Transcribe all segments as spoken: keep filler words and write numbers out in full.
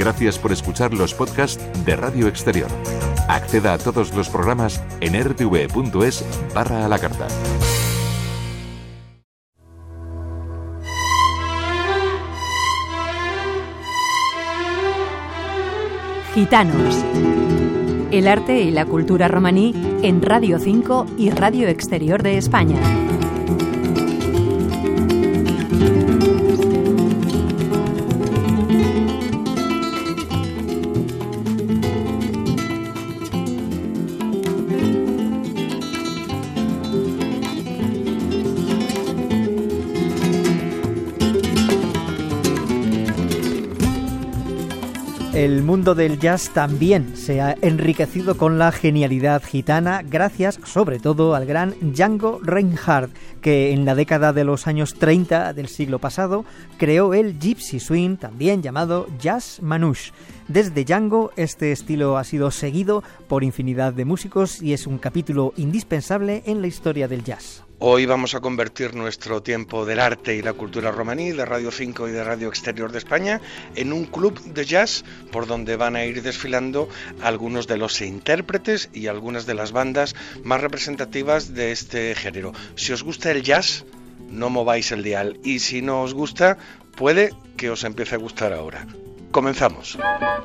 Gracias por escuchar los podcasts de Radio Exterior. Acceda a todos los programas en r t v punto es barra a la carta. Gitanos. El arte y la cultura romaní en Radio cinco y Radio Exterior de España. El mundo del jazz también se ha enriquecido con la genialidad gitana, gracias sobre todo al gran Django Reinhardt, que en la década de los años treinta del siglo pasado creó el Gypsy Swing, también llamado Jazz Manouche. Desde Django, este estilo ha sido seguido por infinidad de músicos y es un capítulo indispensable en la historia del jazz. Hoy vamos a convertir nuestro tiempo del arte y la cultura romaní de Radio cinco y de Radio Exterior de España en un club de jazz por donde van a ir desfilando algunos de los intérpretes y algunas de las bandas más representativas de este género. Si os gusta el jazz, no mováis el dial, y si no os gusta, puede que os empiece a gustar ahora. Comenzamos.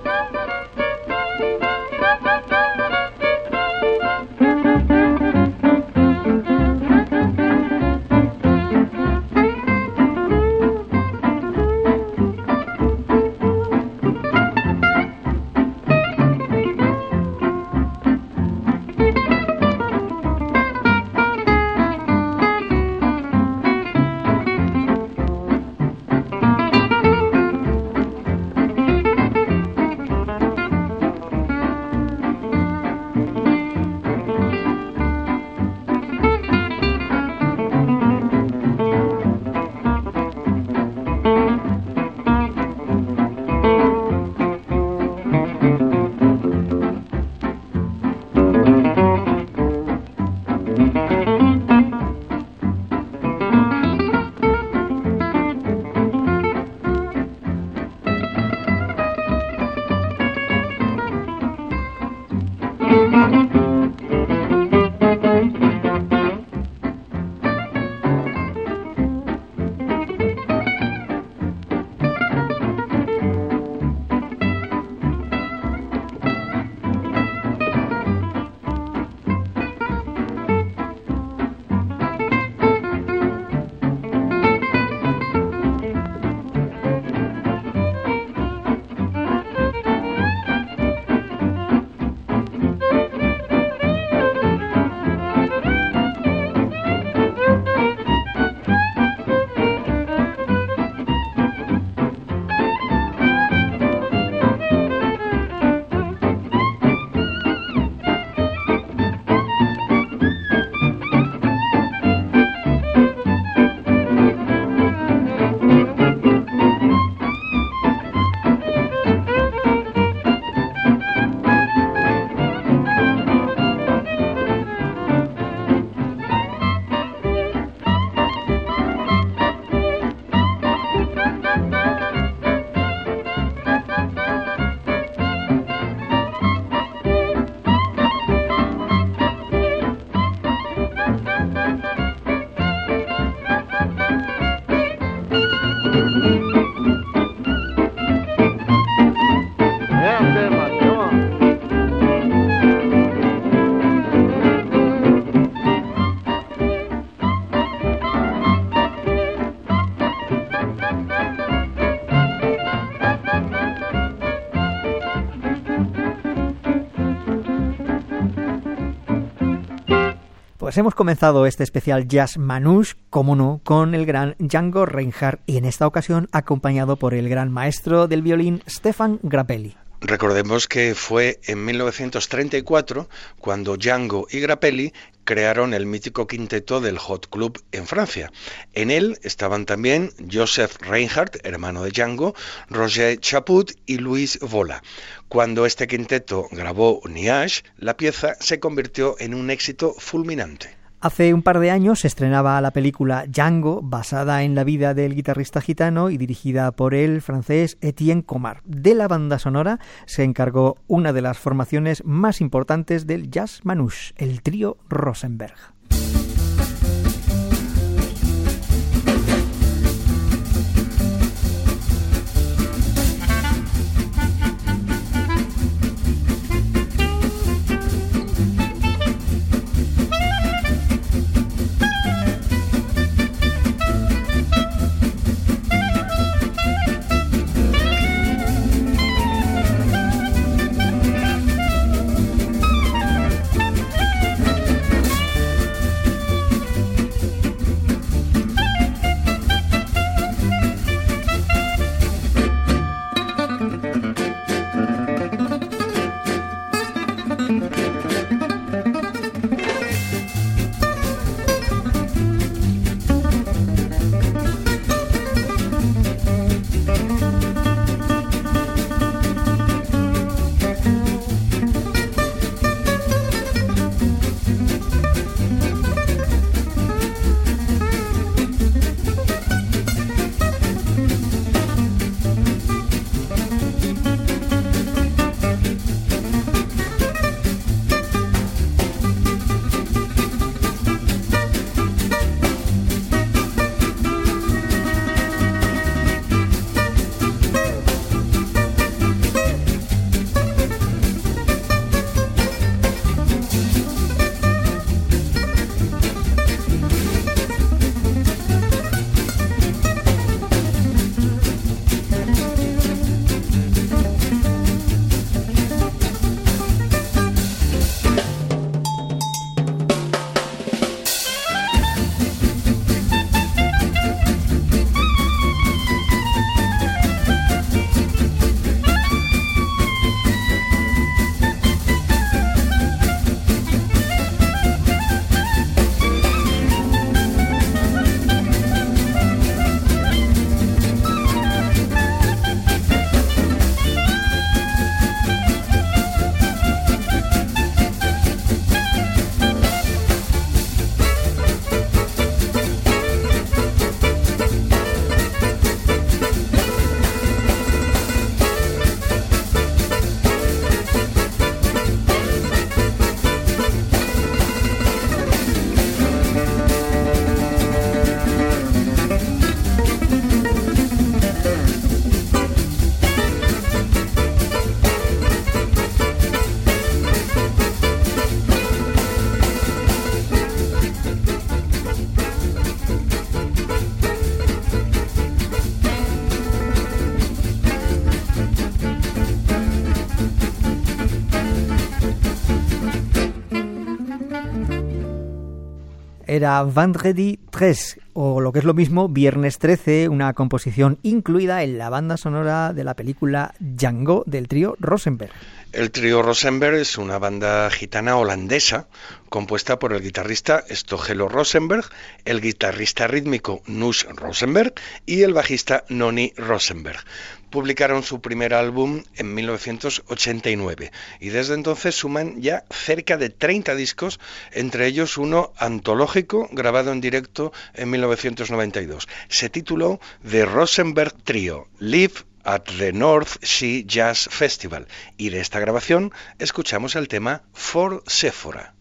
Pues hemos comenzado este especial Jazz Manouche, como no, con el gran Django Reinhardt y en esta ocasión acompañado por el gran maestro del violín Stéphane Grappelli. Recordemos que fue en mil novecientos treinta y cuatro cuando Django y Grappelli crearon el mítico quinteto del Hot Club en Francia. En él estaban también Joseph Reinhardt, hermano de Django, Roger Chaput y Louis Vola. Cuando este quinteto grabó Nuages, la pieza se convirtió en un éxito fulminante. Hace un par de años se estrenaba la película Django, basada en la vida del guitarrista gitano y dirigida por el francés Etienne Comar. De la banda sonora se encargó una de las formaciones más importantes del jazz manouche, el trío Rosenberg. Era Vendredi tres, o lo que es lo mismo, Viernes trece, una composición incluida en la banda sonora de la película Django del trío Rosenberg. El trío Rosenberg es una banda gitana holandesa compuesta por el guitarrista Stogelo Rosenberg, el guitarrista rítmico Noes Rosenberg y el bajista Nonny Rosenberg. Publicaron su primer álbum en mil novecientos ochenta y nueve y desde entonces suman ya cerca de treinta discos, entre ellos uno antológico grabado en directo en mil novecientos noventa y dos. Se tituló The Rosenberg Trio, Live at the North Sea Jazz Festival, y de esta grabación escuchamos el tema For Sephora.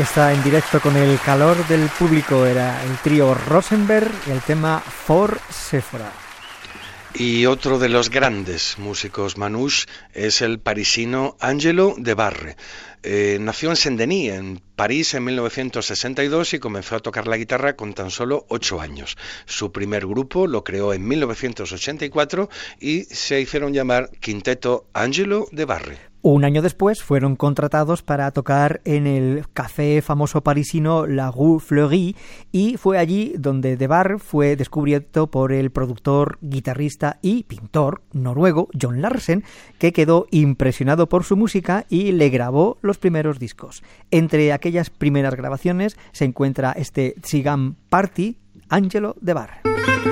Ahí está, en directo con el calor del público, era el trío Rosenberg y el tema For Sephora. Y otro de los grandes músicos manouche es el parisino Angelo de Barre. Eh, nació en Saint-Denis, en París, en mil novecientos sesenta y dos y comenzó a tocar la guitarra con tan solo ocho años. Su primer grupo lo creó en mil novecientos ochenta y cuatro y se hicieron llamar Quinteto Angelo de Barre. Un año después fueron contratados para tocar en el café famoso parisino La Rue Fleury y fue allí donde De Barre fue descubierto por el productor, guitarrista y pintor noruego John Larsen, que quedó impresionado por su música y le grabó los primeros discos. Entre aquellas primeras grabaciones se encuentra este Tsigan Party, Angelo De Barre.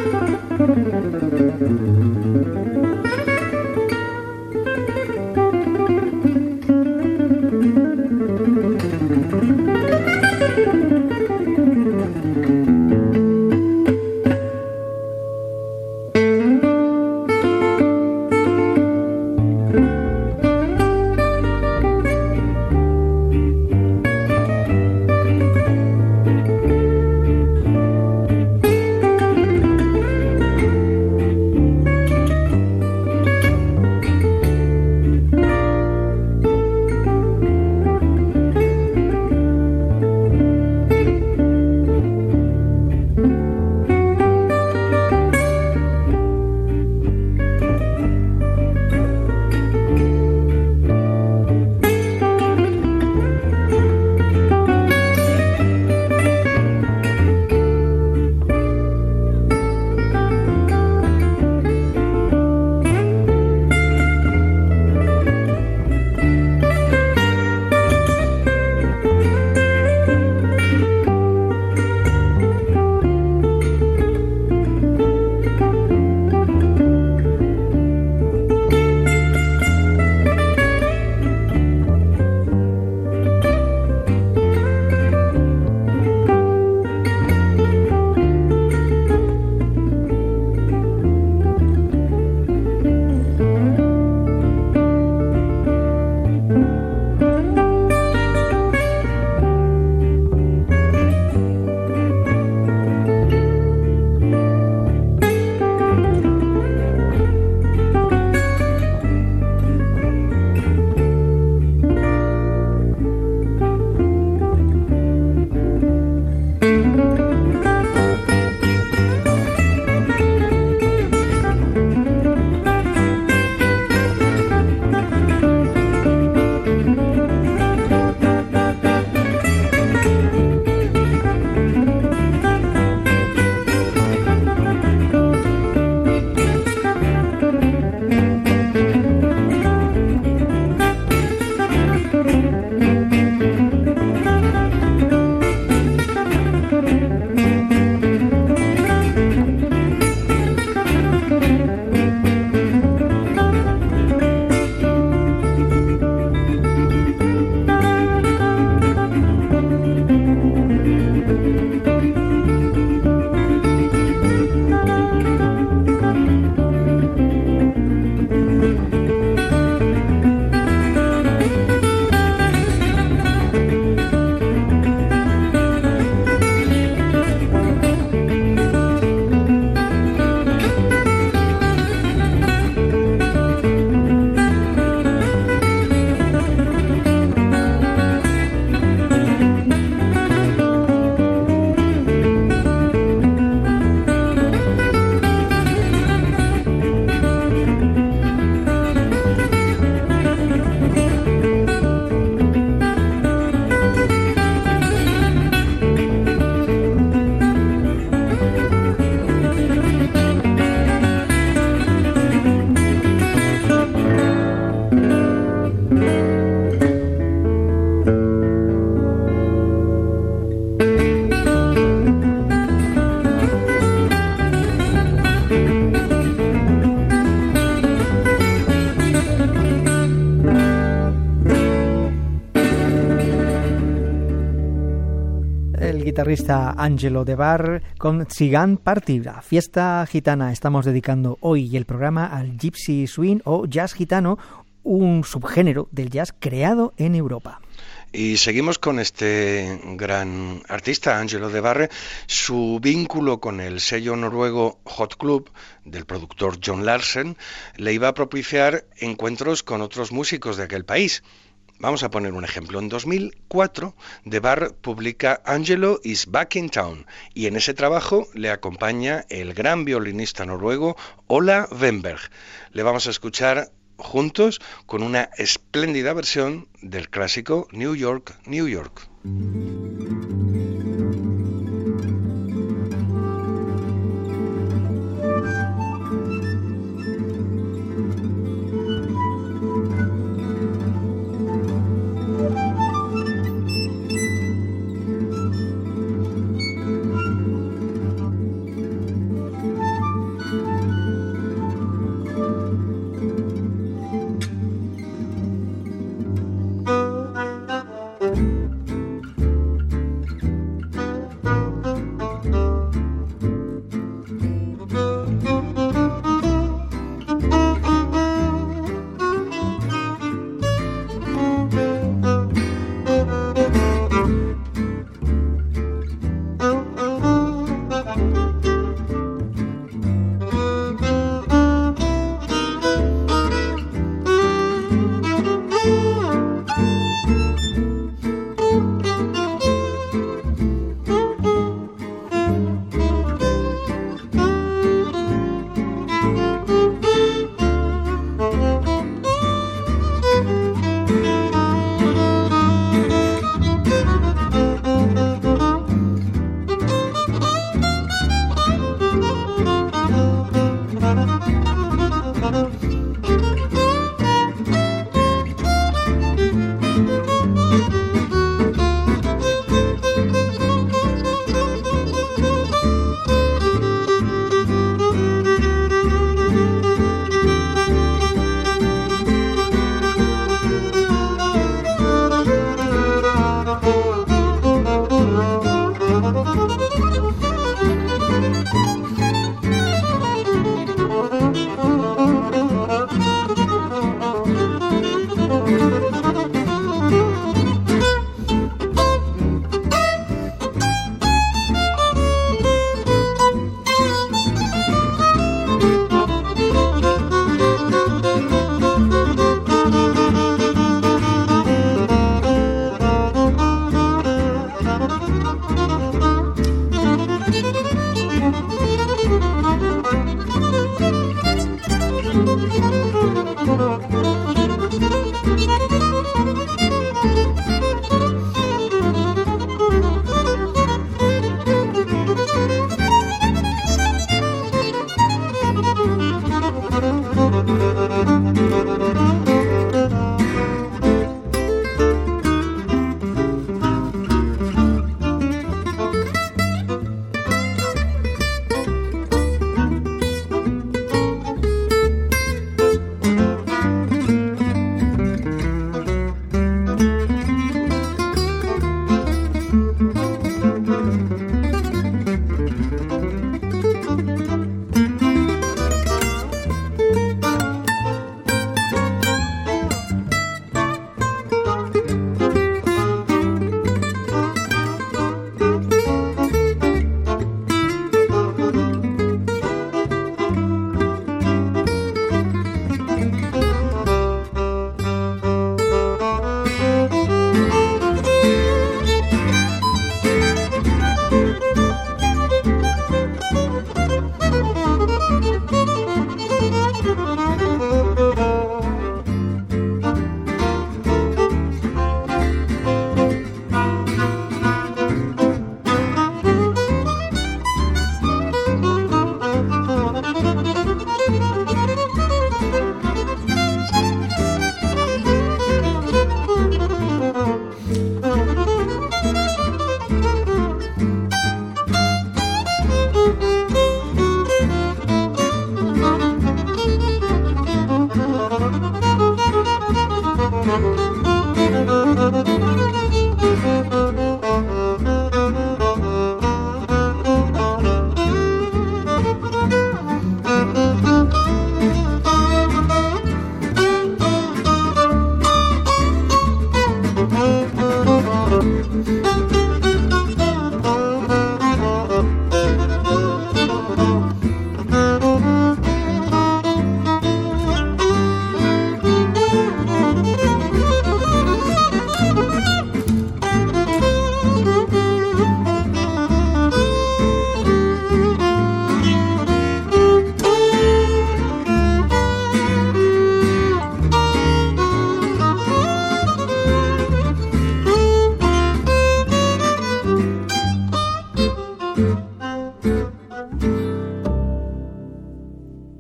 guitarrista Angelo De Barre con Tsigan Party, la fiesta gitana. Estamos dedicando hoy el programa al Gypsy Swing o jazz gitano, un subgénero del jazz creado en Europa. Y seguimos con este gran artista, Angelo de Barre. Su vínculo con el sello noruego Hot Club del productor John Larsen le iba a propiciar encuentros con otros músicos de aquel país. Vamos a poner un ejemplo. En dos mil cuatro, De Barre publica Angelo is Back in Town y en ese trabajo le acompaña el gran violinista noruego Ola Wenberg. Le vamos a escuchar juntos con una espléndida versión del clásico New York, New York.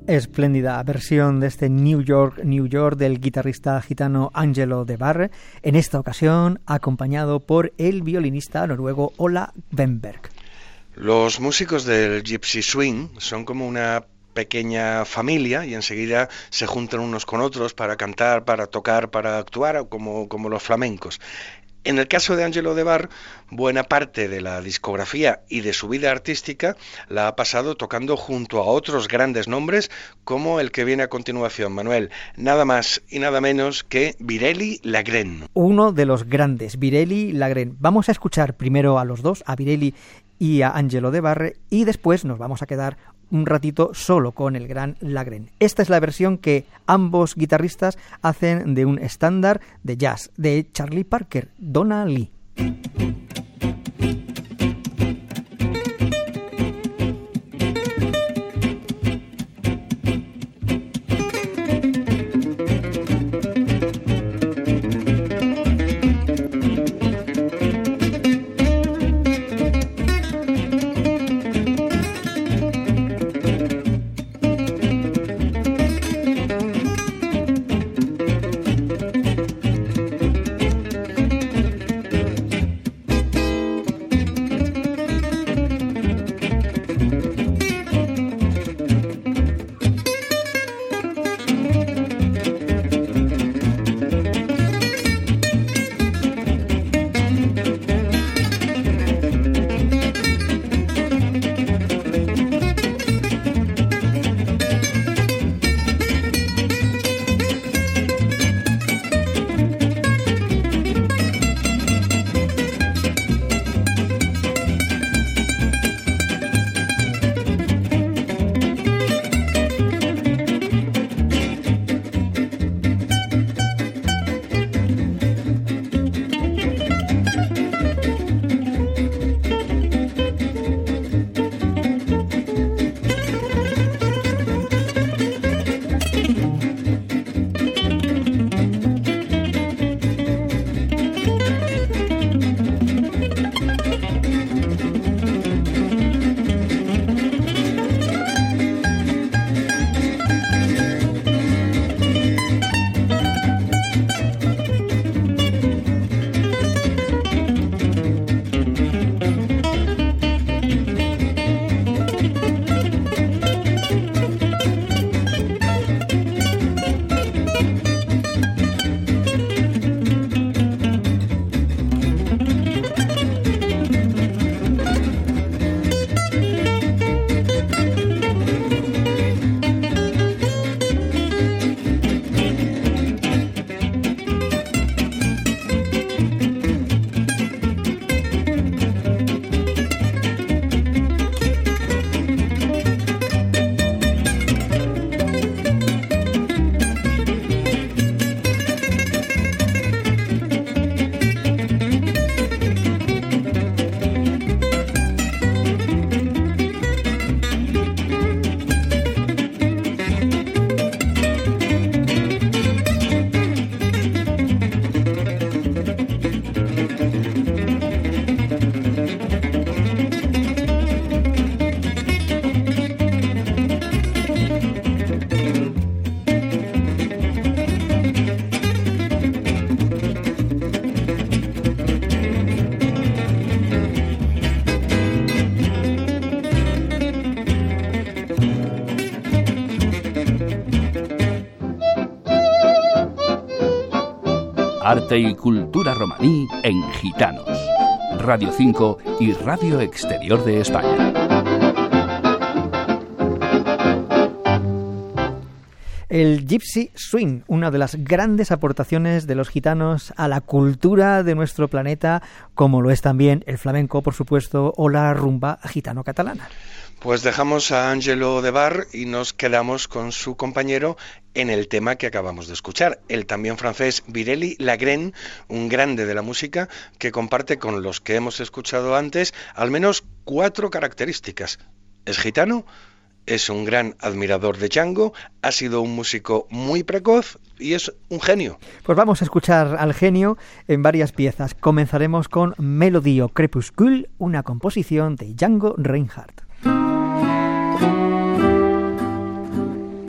Espléndida versión de este New York, New York del guitarrista gitano Angelo De Barre, en esta ocasión acompañado por el violinista noruego Ola Wenberg. Los músicos del Gypsy Swing son como una pequeña familia y enseguida se juntan unos con otros para cantar, para tocar, para actuar, como, como los flamencos. En el caso de Angelo De Barre, buena parte de la discografía y de su vida artística la ha pasado tocando junto a otros grandes nombres como el que viene a continuación, Manuel, nada más y nada menos que Virelli Lagrène. Uno de los grandes, Virelli Lagrène. Vamos a escuchar primero a los dos, a Virelli y a Angelo De Barre, y después nos vamos a quedar un ratito solo con el gran Lagrène. Esta es la versión que ambos guitarristas hacen de un estándar de jazz de Charlie Parker, Donna Lee. Arte y cultura romaní en Gitanos. Radio cinco y Radio Exterior de España. El Gypsy Swing, una de las grandes aportaciones de los gitanos a la cultura de nuestro planeta, como lo es también el flamenco, por supuesto, o la rumba gitano-catalana. Pues dejamos a Angelo De Barre y nos quedamos con su compañero en el tema que acabamos de escuchar, el también francés Virelli Lagrène, un grande de la música que comparte con los que hemos escuchado antes al menos cuatro características. Es gitano, es un gran admirador de Django, ha sido un músico muy precoz y es un genio. Pues vamos a escuchar al genio en varias piezas. Comenzaremos con Melodie au crépuscule, una composición de Django Reinhardt.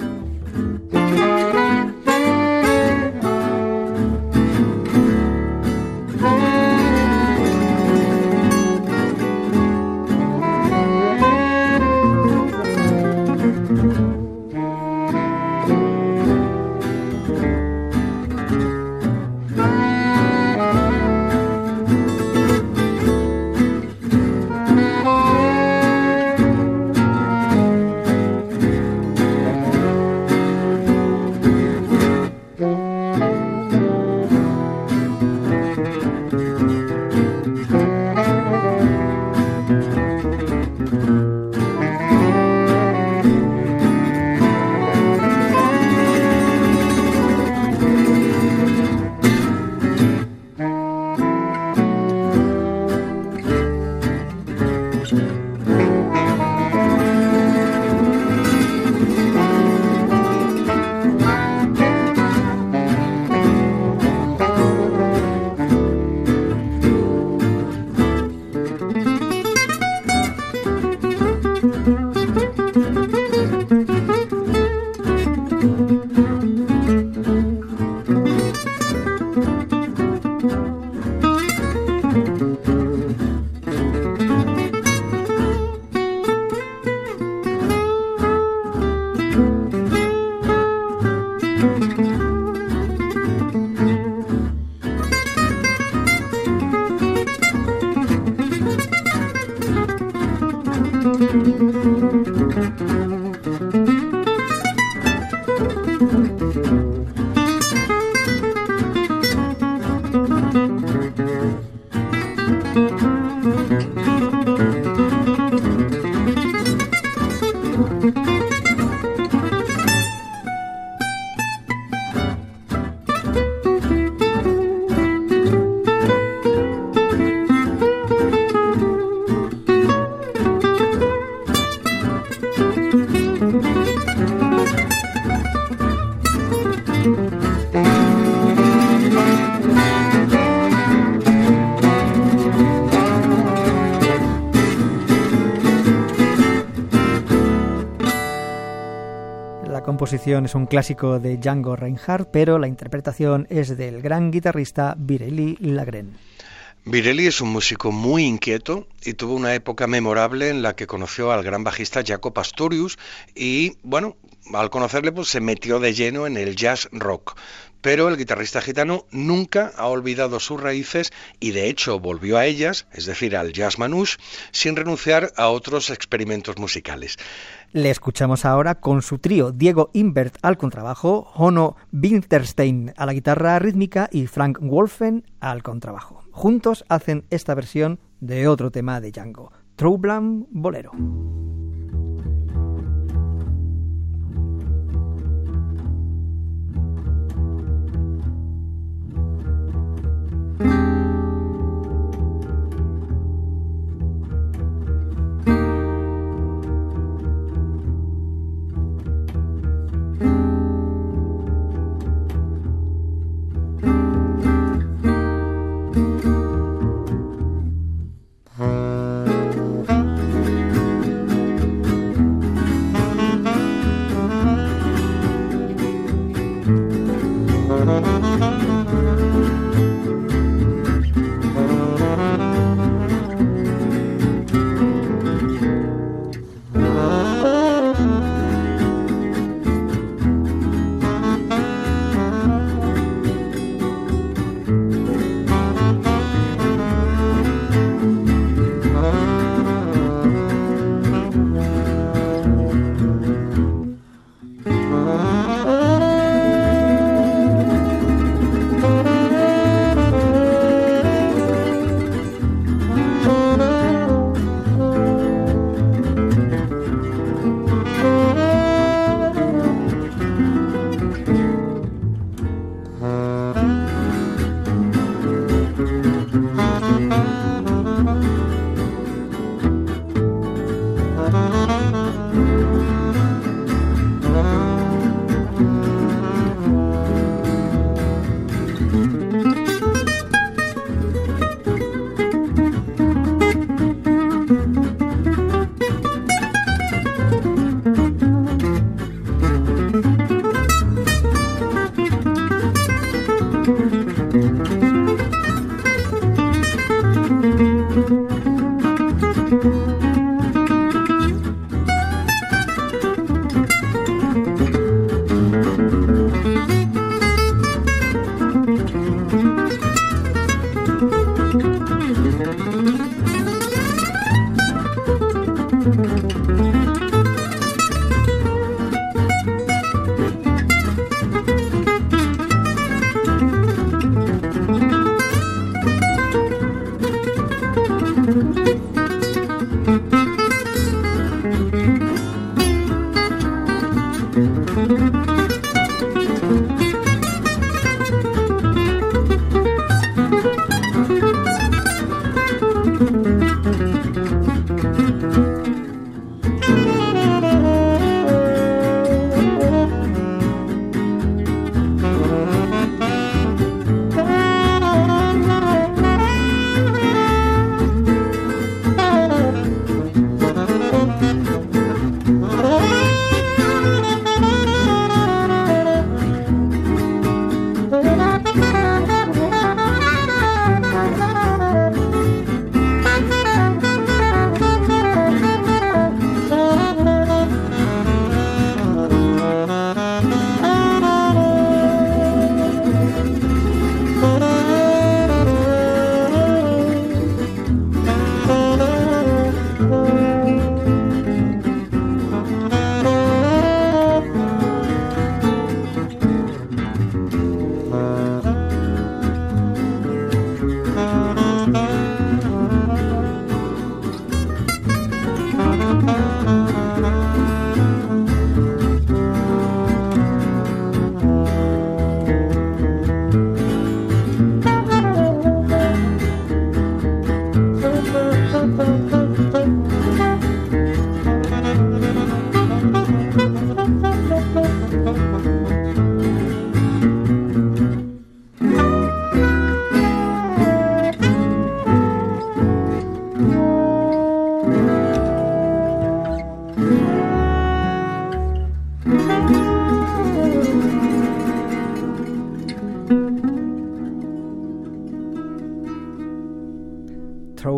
La composición es un clásico de Django Reinhardt, pero la interpretación es del gran guitarrista Viréli Lagrèn. Viréli es un músico muy inquieto y tuvo una época memorable en la que conoció al gran bajista Jaco Pastorius y, bueno, al conocerle pues se metió de lleno en el jazz rock. Pero el guitarrista gitano nunca ha olvidado sus raíces y de hecho volvió a ellas, es decir, al jazz manouche, sin renunciar a otros experimentos musicales. Le escuchamos ahora con su trío Diego Imbert al contrabajo, Onno Winterstein a la guitarra rítmica y Frank Wolfen al contrabajo. Juntos hacen esta versión de otro tema de Django, Troublant Bolero.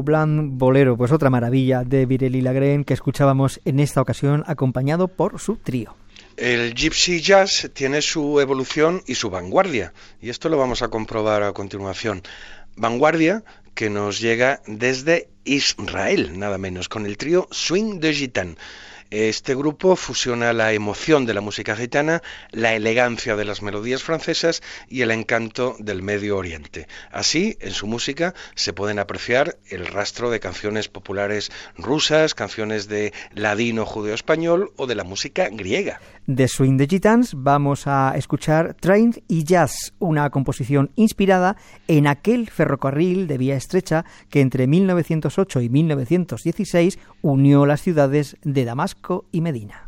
Rio Blanc Bolero, pues otra maravilla de Virély Lagrène que escuchábamos en esta ocasión acompañado por su trío. El Gypsy Jazz tiene su evolución y su vanguardia, y esto lo vamos a comprobar a continuación. Vanguardia que nos llega desde Israel, nada menos, con el trío Swing de Gitane. Este grupo fusiona la emoción de la música gitana, la elegancia de las melodías francesas y el encanto del Medio Oriente. Así, en su música se pueden apreciar el rastro de canciones populares rusas, canciones de ladino judeo-español o de la música griega. De Swing de Gitanes vamos a escuchar Train y Jazz, una composición inspirada en aquel ferrocarril de vía estrecha que entre mil novecientos ocho y mil novecientos dieciséis unió las ciudades de Damasco y Medina.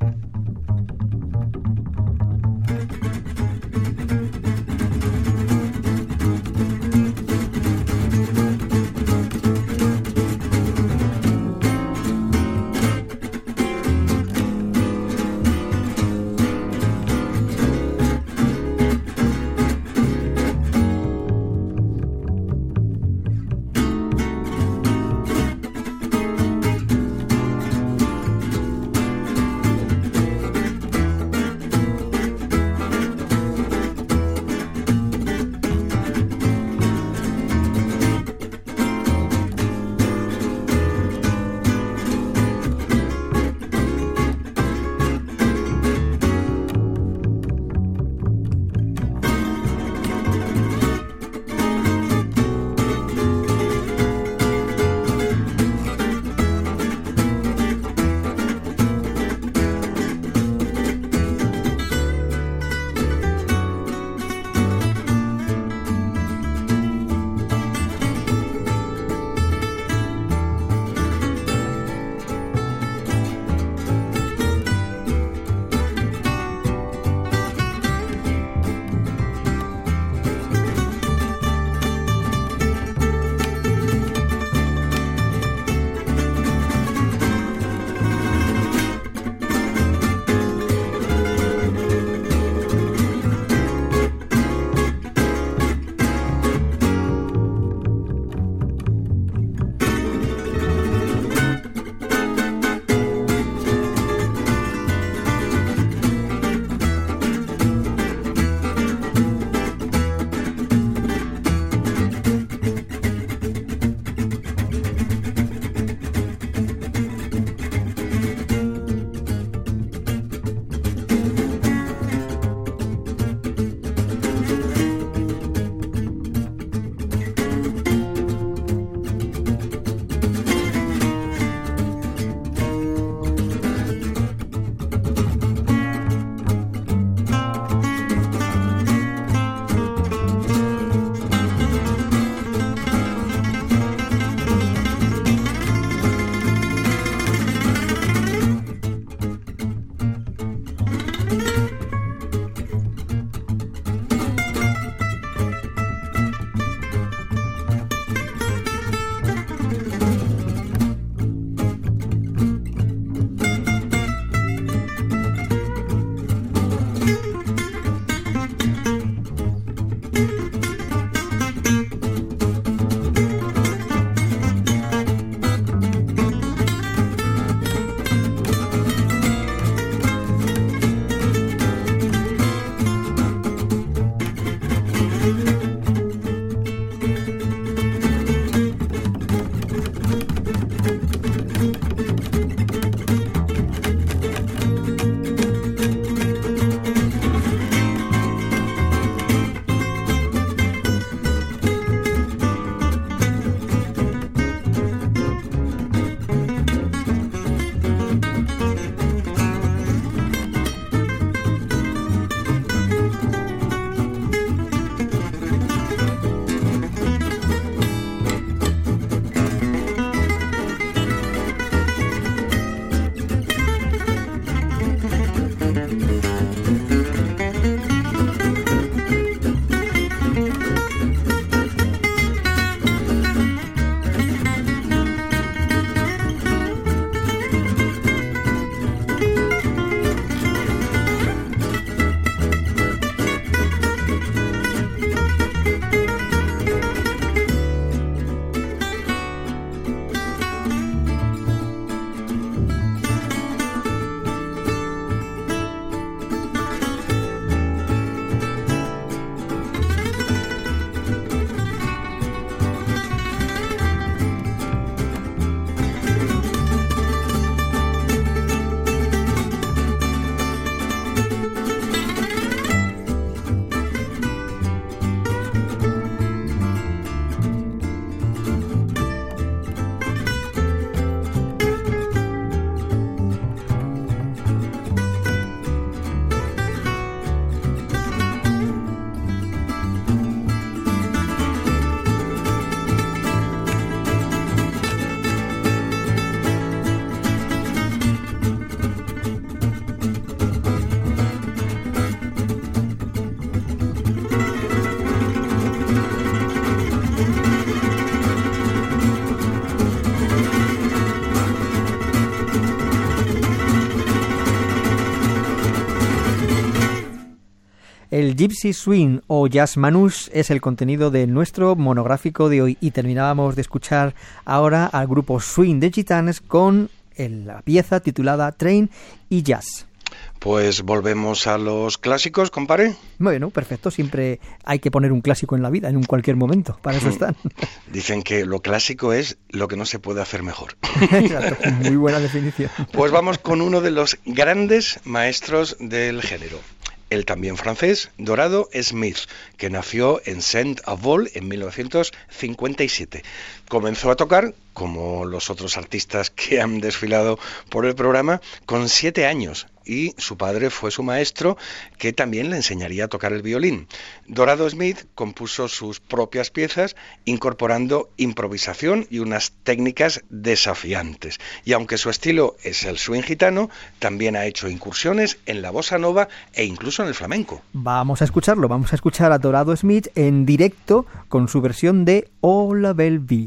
El Gypsy Swing o Jazz Manouche es el contenido de nuestro monográfico de hoy y terminábamos de escuchar ahora al grupo Swing de Gitanes con la pieza titulada Train y Jazz. Pues volvemos a los clásicos, compadre. Bueno, perfecto. Siempre hay que poner un clásico en la vida, en un cualquier momento. Para eso están. Dicen que lo clásico es lo que no se puede hacer mejor. Exacto. Muy buena definición. Pues vamos con uno de los grandes maestros del género. El también francés, Dorado Smith, que nació en Saint-Avold en mil novecientos cincuenta y siete. Comenzó a tocar, como los otros artistas que han desfilado por el programa, con siete años, y su padre fue su maestro, que también le enseñaría a tocar el violín. Dorado Smith compuso sus propias piezas, incorporando improvisación y unas técnicas desafiantes. Y aunque su estilo es el swing gitano, también ha hecho incursiones en la bossa nova e incluso en el flamenco. Vamos a escucharlo, vamos a escuchar a Dorado Smith en directo con su versión de Oh la Belle Vie.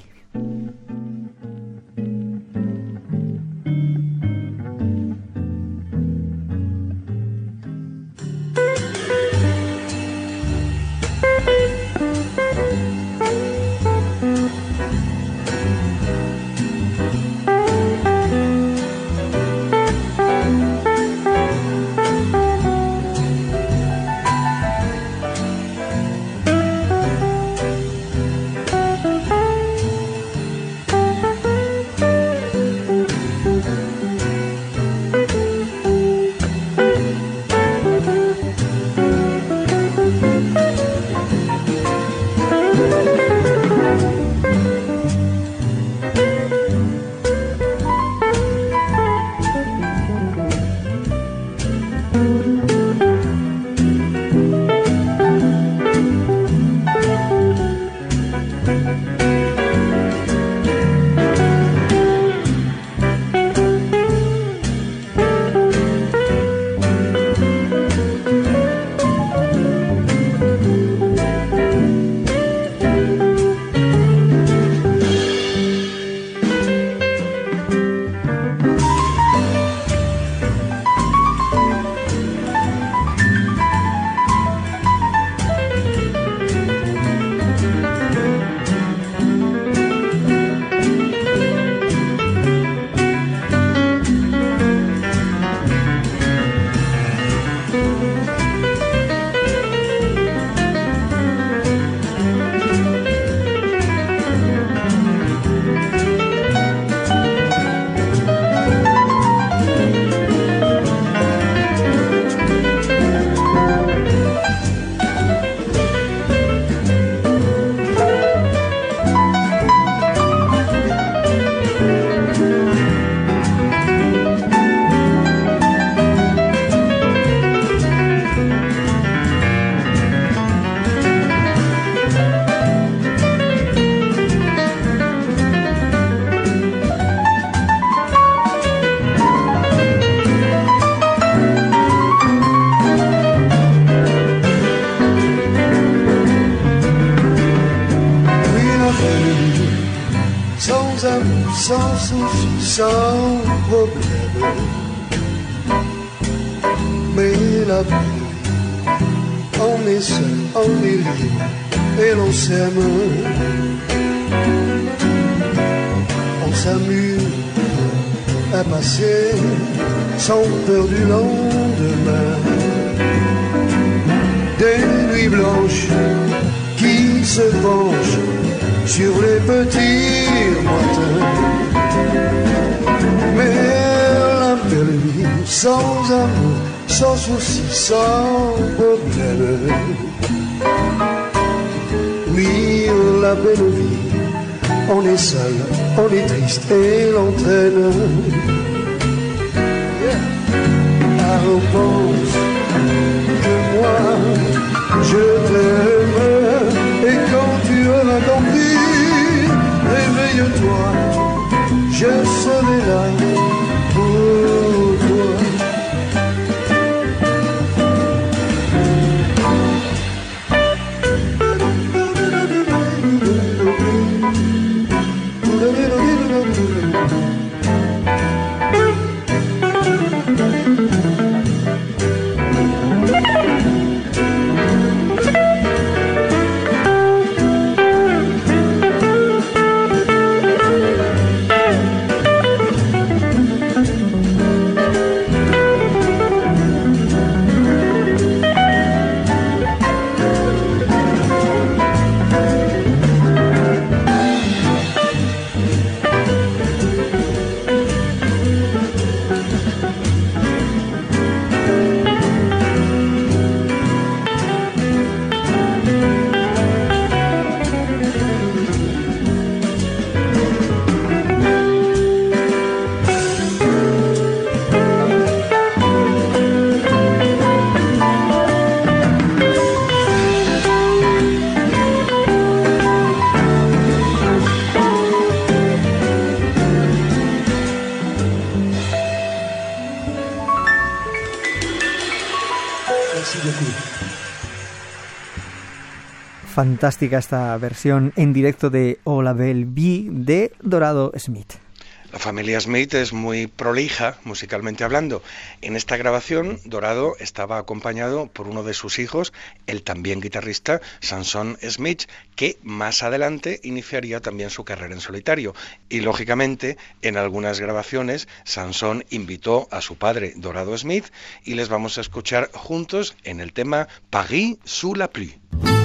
Sans souci, sans problème. Mais la vie, on est seul, on est libre et l'on s'aime. On s'amuse à passer sans peur du lendemain. Des nuits blanches qui se penchent sur les petits matins. Mais la belle vie, sans amour, sans souci, sans problème. Oui, la belle vie, on est seul, on est triste et l'on traîne. Ah, on pense que moi, je t'aime. Et quand tu auras compris, réveille-toi, je serai là pour toi. Merci beaucoup. Fantástica esta versión en directo de Oh la Belle Vie de Dorado Smith. La familia Smith es muy prolija, musicalmente hablando. En esta grabación, Dorado estaba acompañado por uno de sus hijos, el también guitarrista Samson Smith, que más adelante iniciaría también su carrera en solitario. Y, lógicamente, en algunas grabaciones, Samson invitó a su padre, Dorado Smith, y les vamos a escuchar juntos en el tema Paris sous la pluie.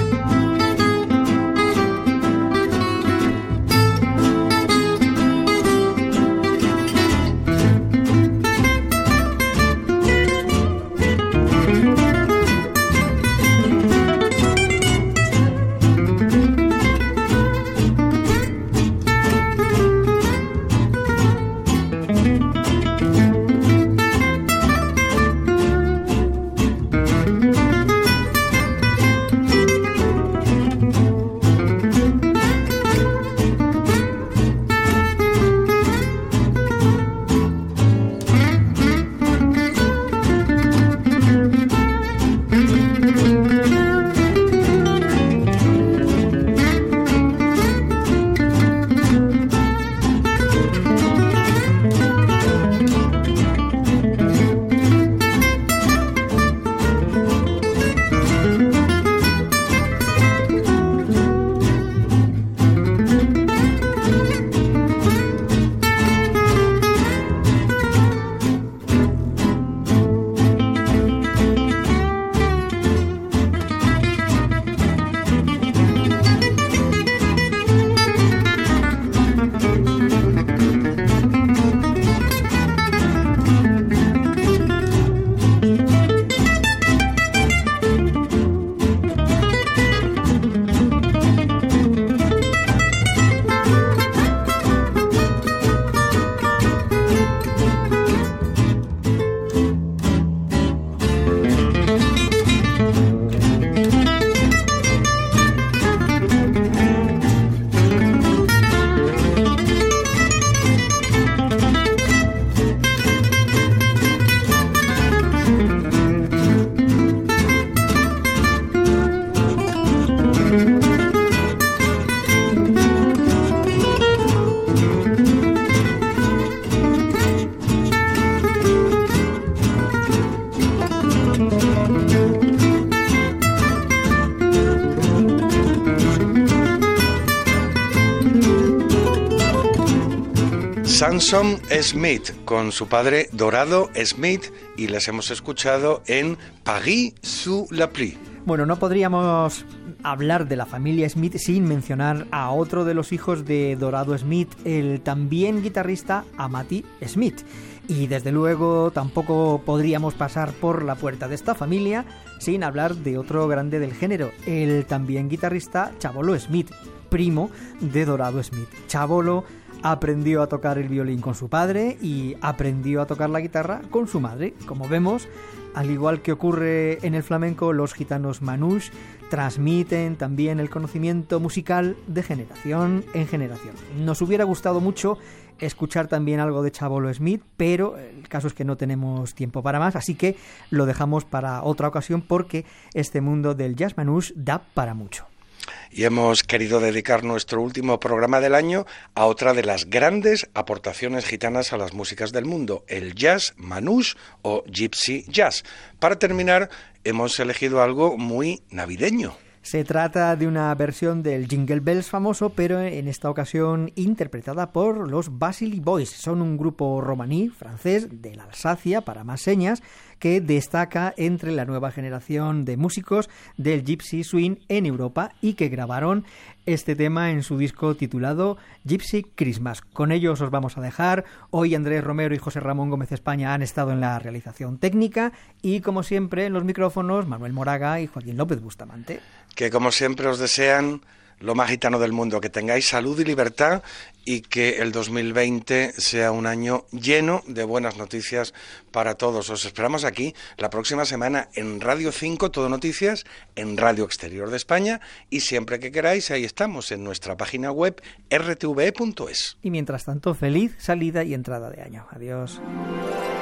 Samson Smith con su padre Dorado Smith, y les hemos escuchado en Paris sous la pluie. Bueno, no podríamos hablar de la familia Smith sin mencionar a otro de los hijos de Dorado Smith, el también guitarrista Amati Smith. Y desde luego tampoco podríamos pasar por la puerta de esta familia sin hablar de otro grande del género, el también guitarrista Chabolo Smith, primo de Dorado Smith. Chabolo aprendió a tocar el violín con su padre y aprendió a tocar la guitarra con su madre. Como vemos, al igual que ocurre en el flamenco, los gitanos manouche transmiten también el conocimiento musical de generación en generación. Nos hubiera gustado mucho escuchar también algo de Chabolo Smith, pero el caso es que no tenemos tiempo para más, así que lo dejamos para otra ocasión porque este mundo del jazz manouche da para mucho. Y hemos querido dedicar nuestro último programa del año a otra de las grandes aportaciones gitanas a las músicas del mundo, el jazz manouche o gypsy jazz. Para terminar, hemos elegido algo muy navideño. Se trata de una versión del Jingle Bells famoso, pero en esta ocasión interpretada por los Basili Boys. Son un grupo romaní francés de la Alsacia, para más señas, que destaca entre la nueva generación de músicos del Gypsy Swing en Europa y que grabaron este tema en su disco titulado Gypsy Christmas. Con ellos os vamos a dejar. Hoy Andrés Romero y José Ramón Gómez España han estado en la realización técnica y, como siempre, en los micrófonos Manuel Moraga y Joaquín López Bustamante. Que, como siempre, os desean lo más gitano del mundo, que tengáis salud y libertad y que el dos mil veinte sea un año lleno de buenas noticias para todos. Os esperamos aquí la próxima semana en Radio cinco, Todo Noticias, en Radio Exterior de España, y siempre que queráis, ahí estamos en nuestra página web erre te ve punto es. Y mientras tanto, feliz salida y entrada de año. Adiós.